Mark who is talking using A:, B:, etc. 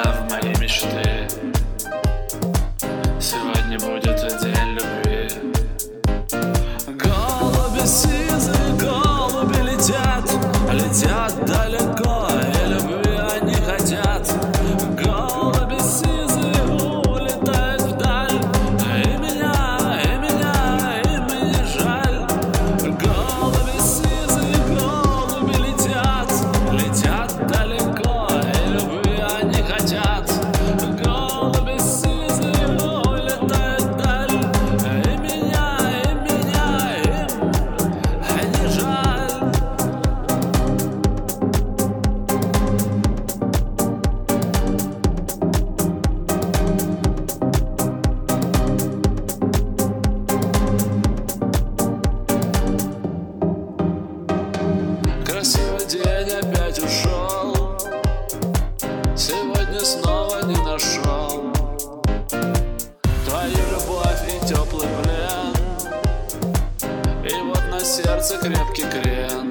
A: в моей мечты. Сегодня будет день любви. Голуби сизые, голуби летят, летят далеко, и любви они хотят. Голуби сизые улетают вдаль, и меня им не жаль. Голуби сизые, голуби летят, летят далеко, и любви они хотят. Голуби сизые улетают вдаль, и меня им не жаль. Красивый день опять ушел, сегодня снова не нашел твою любовь и теплый плен. И вот на сердце крепкий крен.